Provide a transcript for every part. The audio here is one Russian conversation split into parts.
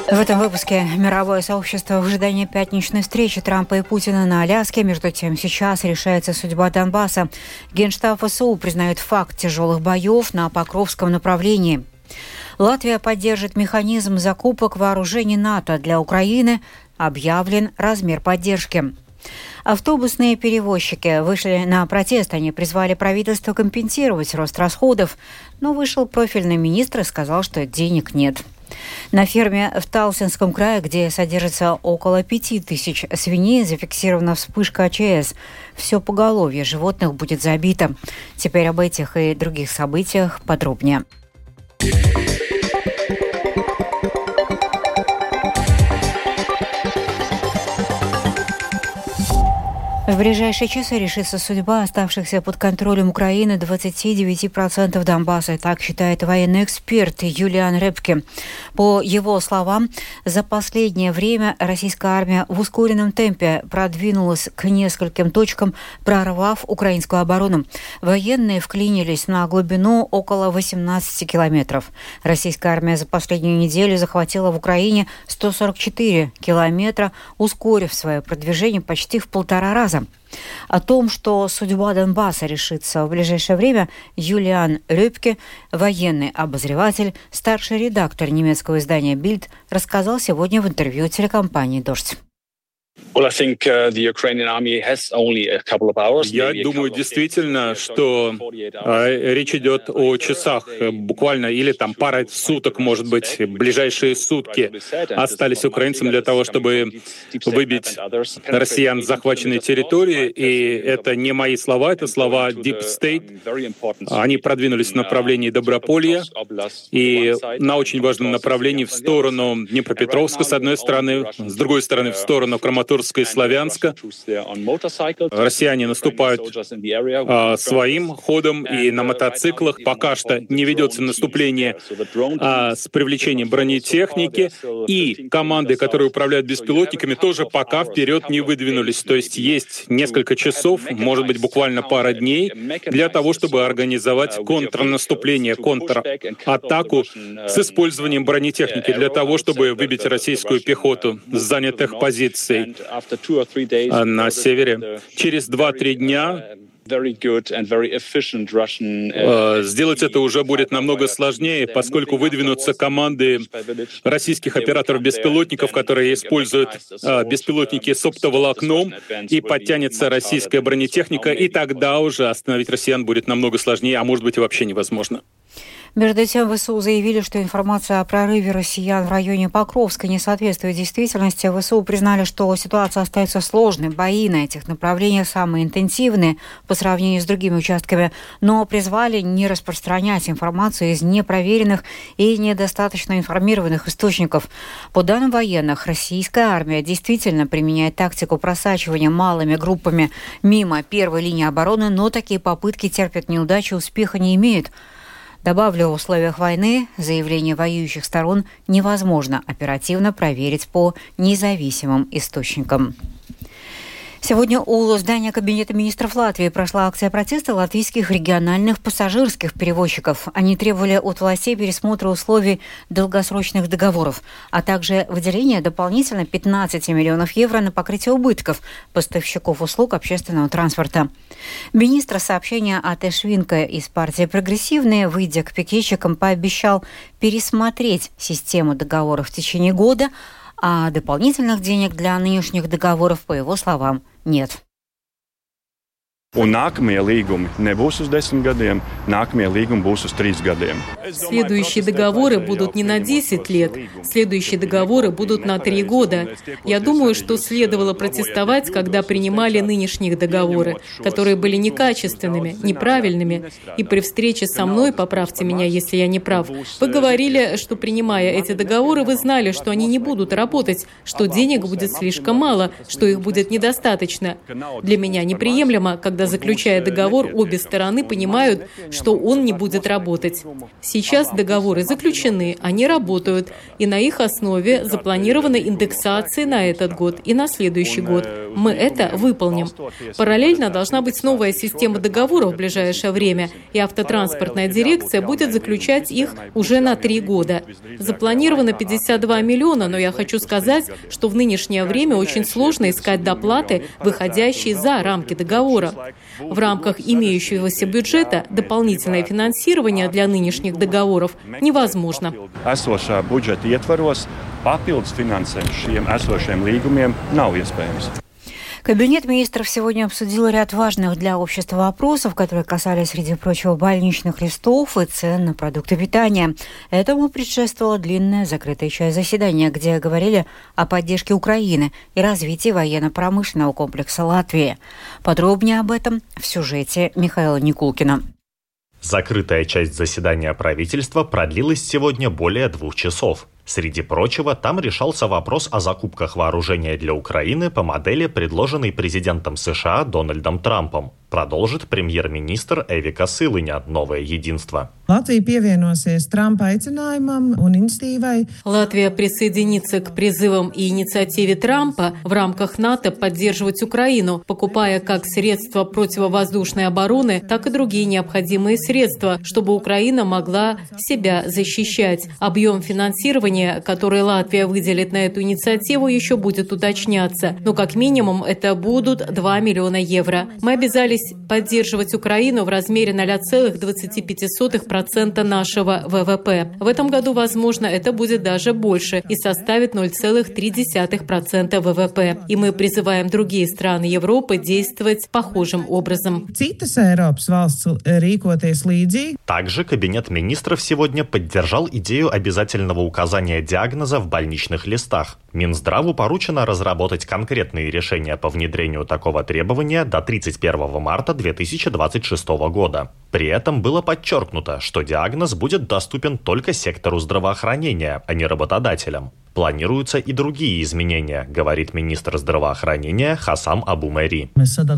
В этом выпуске мировое сообщество в ожидании пятничной встречи Трампа и Путина на Аляске. Между тем, сейчас решается судьба Донбасса. Генштаб ВСУ признает факт тяжелых боев на Покровском направлении. Латвия поддержит механизм закупок вооружений НАТО для Украины. Объявлен размер поддержки. Автобусные перевозчики вышли на протест. Они призвали правительство компенсировать рост расходов. Но вышел профильный министр и сказал, что денег нет. На ферме в Талсинском крае, где содержится около 5000 свиней, зафиксирована вспышка АЧС. Все поголовье животных будет забито. Теперь об этих и других событиях подробнее. В ближайшие часы решится судьба оставшихся под контролем Украины 29% Донбасса. Так считает военный эксперт Юлиан Репке. По его словам, за последнее время российская армия в ускоренном темпе продвинулась к нескольким точкам, прорвав украинскую оборону. Военные вклинились на глубину около 18 километров. Российская армия за последнюю неделю захватила в Украине 144 километра, ускорив свое продвижение почти в 1,5 раза. О том, что судьба Донбасса решится в ближайшее время, Юлиан Репке, военный обозреватель, старший редактор немецкого издания «Бильд», рассказал сегодня в интервью телекомпании «Дождь». Я думаю, действительно, что речь идет о часах, буквально, или там пара суток, может быть, ближайшие сутки остались украинцам для того, чтобы выбить россиян с захваченной территории. И это не мои слова, это слова Deep State. Они продвинулись в направлении Доброполья и на очень важном направлении в сторону Днепропетровска, с одной стороны, с другой стороны, в сторону Краматорска и Славянска. Россияне наступают своим ходом и на мотоциклах. Пока что не ведется наступление с привлечением бронетехники. И команды, которые управляют беспилотниками, тоже пока вперед не выдвинулись. То есть есть несколько часов, может быть, буквально пара дней, для того, чтобы организовать контрнаступление, контратаку с использованием бронетехники, для того, чтобы выбить российскую пехоту с занятых позиций на севере. Через 2-3 дня сделать это уже будет намного сложнее, поскольку выдвинутся команды российских операторов беспилотников, которые используют беспилотники с оптоволокном, и подтянется российская бронетехника, и тогда уже остановить россиян будет намного сложнее, а может быть и вообще невозможно. Между тем, ВСУ заявили, что информация о прорыве россиян в районе Покровска не соответствует действительности. ВСУ признали, что ситуация остается сложной, бои на этих направлениях самые интенсивные по сравнению с другими участками, но призвали не распространять информацию из непроверенных и недостаточно информированных источников. По данным военных, российская армия действительно применяет тактику просачивания малыми группами мимо первой линии обороны, но такие попытки терпят неудачу, успеха не имеют. Добавлю, в условиях войны заявления воюющих сторон невозможно оперативно проверить по независимым источникам. Сегодня у здания Кабинета министров Латвии прошла акция протеста латвийских региональных пассажирских перевозчиков. Они требовали от властей пересмотра условий долгосрочных договоров, а также выделения дополнительно 15 миллионов евро на покрытие убытков поставщиков услуг общественного транспорта. Министр сообщения А.Т. Швинка из партии «Прогрессивные», выйдя к пикетчикам, пообещал пересмотреть систему договоров в течение года, а дополнительных денег для нынешних договоров, по его словам, нет. Следующие договоры будут не на 10 лет, следующие договоры будут на 3 года. Я думаю, что следовало протестовать, когда принимали нынешние договоры, которые были некачественными, неправильными. И при встрече со мной, поправьте меня, если я не прав, вы говорили, что принимая эти договоры, вы знали, что они не будут работать, что денег будет слишком мало, что их будет недостаточно. Для меня неприемлемо, когда, заключая договор, обе стороны понимают, что он не будет работать. Сейчас договоры заключены, они работают, и на их основе запланированы индексации на этот год и на следующий год. Мы это выполним. Параллельно должна быть новая система договоров в ближайшее время, и автотранспортная дирекция будет заключать их уже на 3 года. Запланировано 52 миллиона, но я хочу сказать, что в нынешнее время очень сложно искать доплаты, выходящие за рамки договора. В рамках имеющегося бюджета дополнительное финансирование для нынешних договоров невозможно. Кабинет министров сегодня обсудил ряд важных для общества вопросов, которые касались, среди прочего, больничных листов и цен на продукты питания. Этому предшествовала длинная закрытая часть заседания, где говорили о поддержке Украины и развитии военно-промышленного комплекса Латвии. Подробнее об этом в сюжете Михаила Никулкина. Закрытая часть заседания правительства продлилась сегодня более 2 часов. Среди прочего, там решался вопрос о закупках вооружения для Украины по модели, предложенной президентом США Дональдом Трампом. Продолжит премьер-министр Эвика Силыня «Новое единство». Латвия присоединится к призывам и инициативе Трампа в рамках НАТО поддерживать Украину, покупая как средства противовоздушной обороны, так и другие необходимые средства, чтобы Украина могла себя защищать. Объем финансирования, который Латвия выделит на эту инициативу, еще будет уточняться. Но как минимум это будут 2 миллиона евро. Мы обязались поддерживать Украину в размере 0,25% нашего ВВП. В этом году, возможно, это будет даже больше и составит 0,3% ВВП. И мы призываем другие страны Европы действовать похожим образом. Также Кабинет министров сегодня поддержал идею обязательного указания диагноза в больничных листах. Минздраву поручено разработать конкретные решения по внедрению такого требования до 31 марта 2026 года. При этом было подчеркнуто, что диагноз будет доступен только сектору здравоохранения, а не работодателям. Планируются и другие изменения, говорит министр здравоохранения Хасам Абу-Мэри.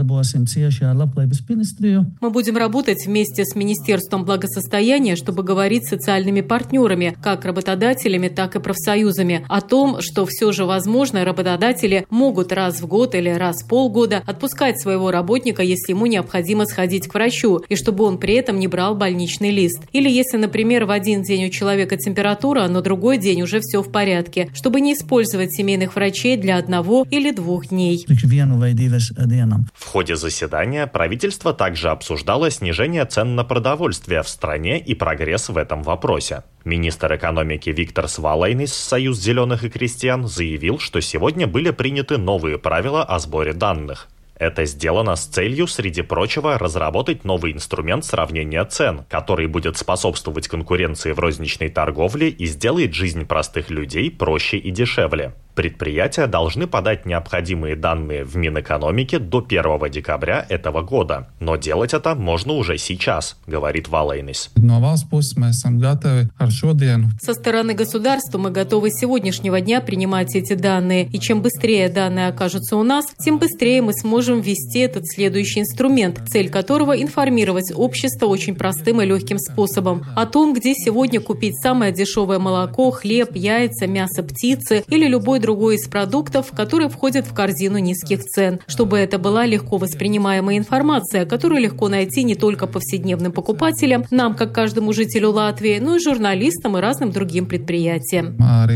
Мы будем работать вместе с Министерством благосостояния, чтобы говорить с социальными партнерами, как работодателями, так и профсоюзами, о том, что все же, возможно, работодатели могут раз в год или раз в полгода отпускать своего работника, если ему необходимо сходить к врачу, и чтобы он при этом не брал больничный лист. Или если, например, в один день у человека температура, а на другой день уже все в порядке, чтобы не использовать семейных врачей для 1 или 2 дней. В ходе заседания правительство также обсуждало снижение цен на продовольствие в стране и прогресс в этом вопросе. Министр экономики Виктор Свалайнис, Союз зеленых и крестьян, заявил, что сегодня были приняты новые правила о сборе данных. Это сделано с целью, среди прочего, разработать новый инструмент сравнения цен, который будет способствовать конкуренции в розничной торговле и сделает жизнь простых людей проще и дешевле. Предприятия должны подать необходимые данные в Минэкономике до 1 декабря этого года. Но делать это можно уже сейчас, говорит Валайнис. Со стороны государства мы готовы с сегодняшнего дня принимать эти данные. И чем быстрее данные окажутся у нас, тем быстрее мы сможем ввести этот следующий инструмент, цель которого – информировать общество очень простым и легким способом о том, где сегодня купить самое дешевое молоко, хлеб, яйца, мясо птицы или любой другой из продуктов, которые входят в корзину низких цен, чтобы это была легко воспринимаемая информация, которую легко найти не только повседневным покупателям, нам, как каждому жителю Латвии, но и журналистам и разным другим предприятиям.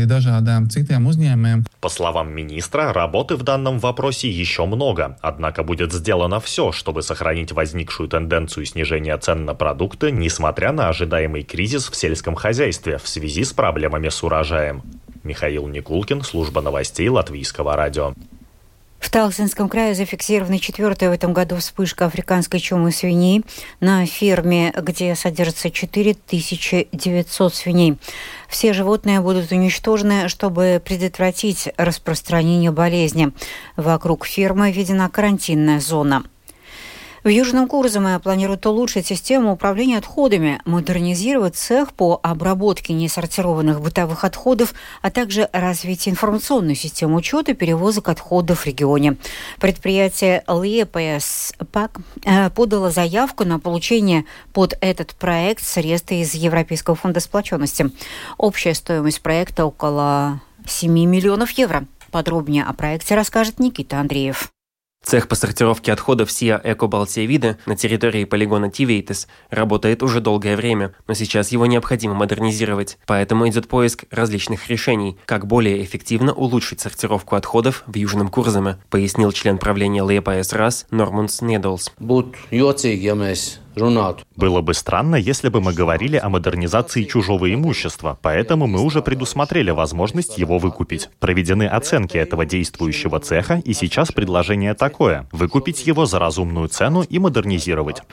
По словам министра, работы в данном вопросе еще много, однако будет сделано все, чтобы сохранить возникшую тенденцию снижения цен на продукты, несмотря на ожидаемый кризис в сельском хозяйстве в связи с проблемами с урожаем. Михаил Никулкин, служба новостей Латвийского радио. В Талсинском крае зафиксирована 4-я в этом году вспышка африканской чумы свиней на ферме, где содержится 4900 свиней. Все животные будут уничтожены, чтобы предотвратить распространение болезни. Вокруг фермы введена карантинная зона. В Южном Курзаме планируют улучшить систему управления отходами, модернизировать цех по обработке несортированных бытовых отходов, а также развить информационную систему учета перевозок отходов в регионе. Предприятие ЛЕПС ПАК подало заявку на получение под этот проект средств из Европейского фонда сплоченности. Общая стоимость проекта около 7 миллионов евро. Подробнее о проекте расскажет Никита Андреев. Цех по сортировке отходов СИА Эко Балтия Виде на территории полигона Тивейтес работает уже долгое время, но сейчас его необходимо модернизировать. Поэтому идет поиск различных решений, как более эффективно улучшить сортировку отходов в Южном Курзаме, пояснил член правления ЛЕПС РАС Нормунс Недолс. Было бы странно, если бы мы говорили о модернизации чужого имущества, поэтому мы уже предусмотрели возможность его выкупить. Проведены оценки этого действующего цеха, и сейчас предложение такое – выкупить его за разумную цену и модернизировать.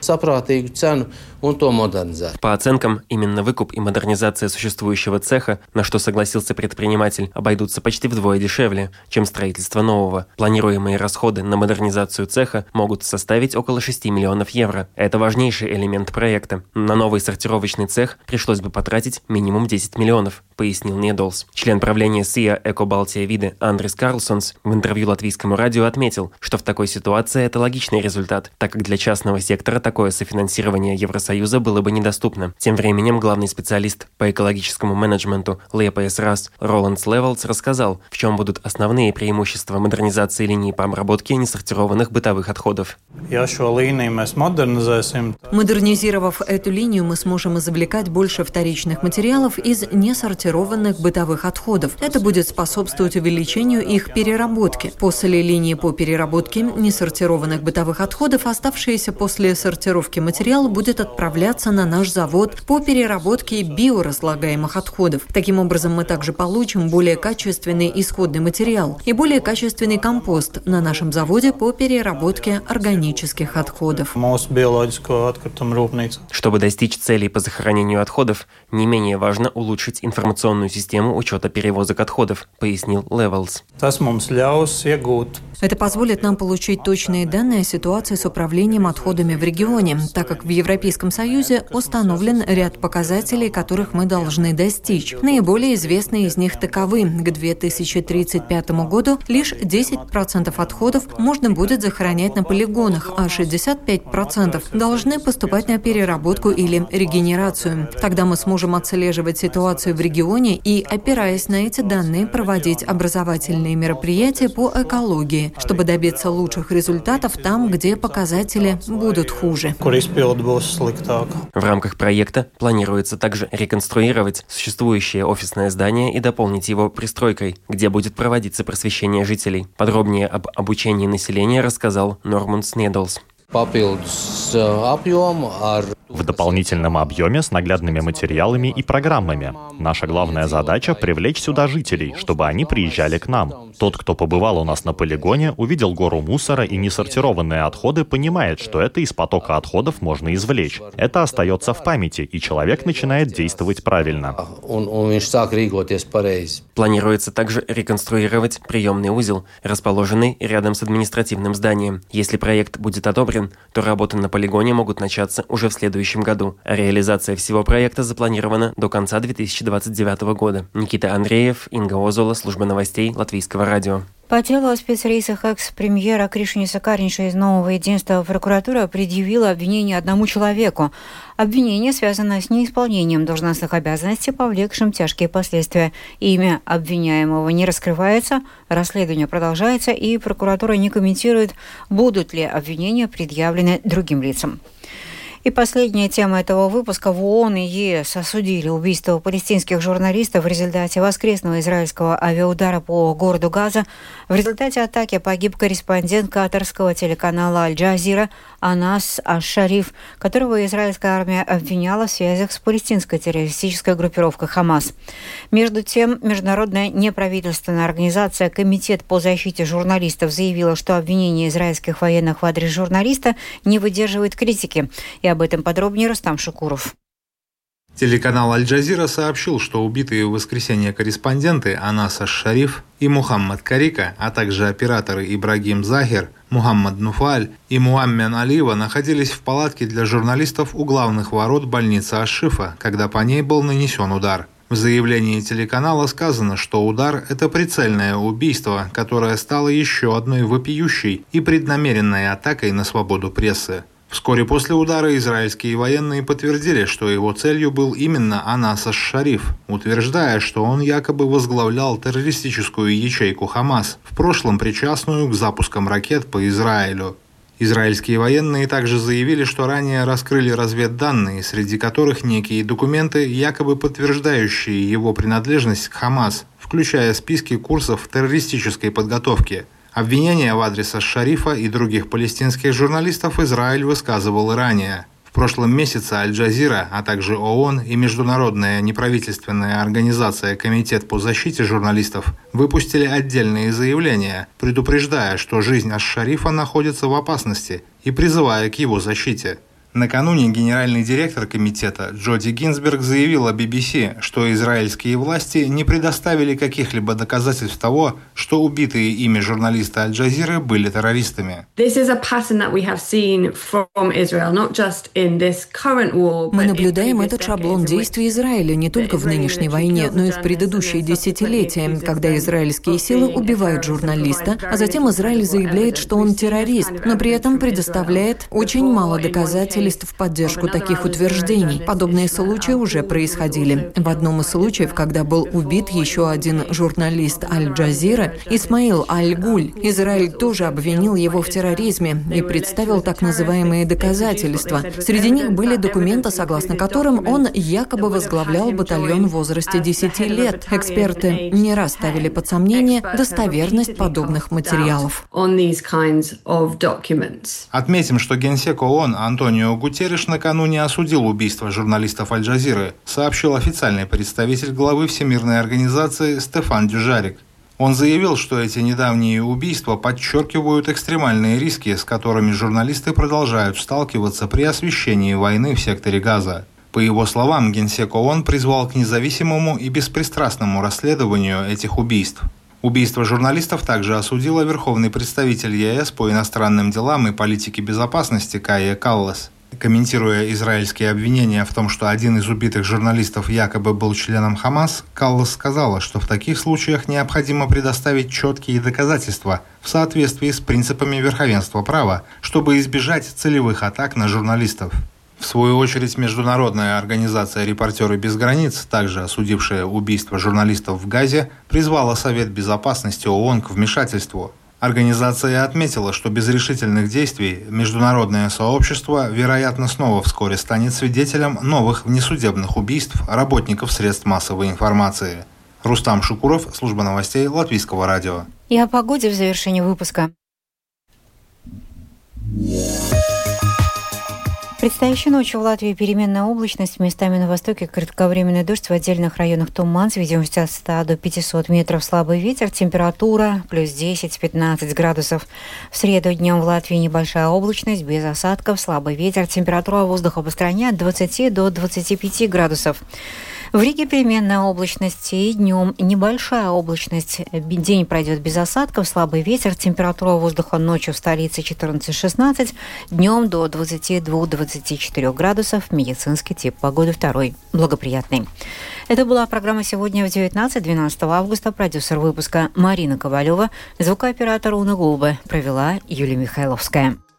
По оценкам, именно выкуп и модернизация существующего цеха, на что согласился предприниматель, обойдутся почти вдвое дешевле, чем строительство нового. Планируемые расходы на модернизацию цеха могут составить около 6 миллионов евро. Это важнейший элемент проекта. На новый сортировочный цех пришлось бы потратить минимум 10 миллионов, пояснил Недолс. Член правления СИА Эко Балтия Виде Андрис Карлсонс в интервью латвийскому радио отметил, что в такой ситуации это логичный результат, так как для частного сектора такое софинансирование Евросоюза было бы недоступно. Тем временем главный специалист по экологическому менеджменту ЛЕПС РАС Роландс Левелс рассказал, в чем будут основные преимущества модернизации линии по обработке несортированных бытовых отходов. Модернизировав эту линию, мы сможем извлекать больше вторичных материалов из несортированных бытовых отходов. Это будет способствовать увеличению их переработки. После линии по переработке несортированных бытовых отходов оставшиеся после сортировки материал будет отправляться на наш завод по переработке биоразлагаемых отходов. Таким образом, мы также получим более качественный исходный материал и более качественный компост на нашем заводе по переработке органических отходов. Чтобы достичь целей по захоронению отходов, не менее важно улучшить информационную систему учета перевозок отходов, пояснил Левелс. Это позволит нам получить точные данные о ситуации с управлением отходами в регионе, так как в Европейском Союзе установлен ряд показателей, которых мы должны достичь. Наиболее известные из них таковы. К 2035 году лишь 10% отходов можно будет захоронять на полигонах, а 65% должны поступать на переработку или регенерацию. Тогда мы сможем отслеживать ситуацию в регионе и, опираясь на эти данные, проводить образовательные мероприятия по экологии, чтобы добиться лучших результатов там, где показатели будут хуже. В рамках проекта планируется также реконструировать существующее офисное здание и дополнить его пристройкой, где будет проводиться просвещение жителей. Подробнее об обучении населения рассказал Нормунс Недолс. В дополнительном объеме с наглядными материалами и программами. Наша главная задача – привлечь сюда жителей, чтобы они приезжали к нам. Тот, кто побывал у нас на полигоне, увидел гору мусора и несортированные отходы, понимает, что это из потока отходов можно извлечь. Это остается в памяти, и человек начинает действовать правильно. Планируется также реконструировать приемный узел, расположенный рядом с административным зданием. Если проект будет одобрен, то работы на полигоне могут начаться уже в следующем году. А реализация всего проекта запланирована до конца 2029 года. Никита Андреев, Инга Озола, служба новостей Латвийского радио. По делу о спецрейсах экс-премьера Кришиниса Кариньша из Нового единства прокуратура предъявила обвинение одному человеку. Обвинение связано с неисполнением должностных обязанностей, повлекшим тяжкие последствия. Имя обвиняемого не раскрывается, расследование продолжается, и прокуратура не комментирует, будут ли обвинения предъявлены другим лицам. И последняя тема этого выпуска. В ООН и ЕС осудили убийство палестинских журналистов в результате воскресного израильского авиаудара по городу Газа. В результате атаки погиб корреспондент катарского телеканала «Аль-Джазира» Анас Аш-Шариф, которого израильская армия обвиняла в связях с палестинской террористической группировкой «Хамас». Между тем, международная неправительственная организация «Комитет по защите журналистов» заявила, что обвинение израильских военных в адрес журналиста не выдерживает критики. И об этом подробнее Рустам Шукуров. Телеканал «Аль-Джазира» сообщил, что убитые в воскресенье корреспонденты Анас аш-Шариф и Мухаммад Карика, а также операторы Ибрагим Захир, Мухаммад Нуфаль и Муаммен Алиева находились в палатке для журналистов у главных ворот больницы Аш-Шифа, когда по ней был нанесен удар. В заявлении телеканала сказано, что удар – это прицельное убийство, которое стало еще одной вопиющей и преднамеренной атакой на свободу прессы. Вскоре после удара израильские военные подтвердили, что его целью был именно Анас аш-Шариф, утверждая, что он якобы возглавлял террористическую ячейку Хамас, в прошлом причастную к запускам ракет по Израилю. Израильские военные также заявили, что ранее раскрыли разведданные, среди которых некие документы, якобы подтверждающие его принадлежность к Хамас, включая списки курсов террористической подготовки. Обвинения в адрес аш-Шарифа и других палестинских журналистов Израиль высказывал и ранее. В прошлом месяце Аль-Джазира, а также ООН и международная неправительственная организация Комитет по защите журналистов выпустили отдельные заявления, предупреждая, что жизнь аш-Шарифа находится в опасности и призывая к его защите. Накануне генеральный директор комитета Джоди Гинзберг заявила BBC, что израильские власти не предоставили каких-либо доказательств того, что убитые ими журналисты Аль-Джазиры были террористами. Мы наблюдаем этот шаблон действий Израиля не только в нынешней войне, но и в предыдущие десятилетия, когда израильские силы убивают журналиста, а затем Израиль заявляет, что он террорист, но при этом предоставляет очень мало доказательств в поддержку таких утверждений. Подобные случаи уже происходили. В одном из случаев, когда был убит еще один журналист Аль-Джазира, Исмаил Аль-Гуль, Израиль тоже обвинил его в терроризме и представил так называемые доказательства. Среди них были документы, согласно которым он якобы возглавлял батальон в возрасте 10 лет. Эксперты не раз ставили под сомнение достоверность подобных материалов. Отметим, что генсек ООН Антонио Гутерриш накануне осудил убийство журналистов Аль-Джазиры, сообщил официальный представитель главы Всемирной организации Стефан Дюжарик. Он заявил, что эти недавние убийства подчеркивают экстремальные риски, с которыми журналисты продолжают сталкиваться при освещении войны в секторе Газа. По его словам, генсек ООН призвал к независимому и беспристрастному расследованию этих убийств. Убийство журналистов также осудила верховный представитель ЕС по иностранным делам и политике безопасности Кая Каллас. Комментируя израильские обвинения в том, что один из убитых журналистов якобы был членом Хамас, Каллас сказала, что в таких случаях необходимо предоставить четкие доказательства в соответствии с принципами верховенства права, чтобы избежать целевых атак на журналистов. В свою очередь, международная организация «Репортеры без границ», также осудившая убийство журналистов в Газе, призвала Совет безопасности ООН к вмешательству. Организация отметила, что без решительных действий международное сообщество, вероятно, снова вскоре станет свидетелем новых внесудебных убийств работников средств массовой информации. Рустам Шукуров, служба новостей Латвийского радио. И о погоде в завершении выпуска. Предстоящей ночью в Латвии переменная облачность, местами на востоке кратковременный дождь, в отдельных районах туман с видимостью от 100 до 500 метров, слабый ветер, температура плюс 10-15 градусов. В среду днем в Латвии небольшая облачность, без осадков, слабый ветер, температура воздуха по стране от 20 до 25 градусов. В Риге переменная облачность и днем небольшая облачность. День пройдет без осадков, слабый ветер, температура воздуха ночью в столице 14-16, днем до 22-24 градусов. Медицинский тип погоды второй, благоприятный. Это была программа «Сегодня» в 19-12 августа. Продюсер выпуска Марина Ковалева, звукооператор Уна Голубе, провела Юлия Михайловская.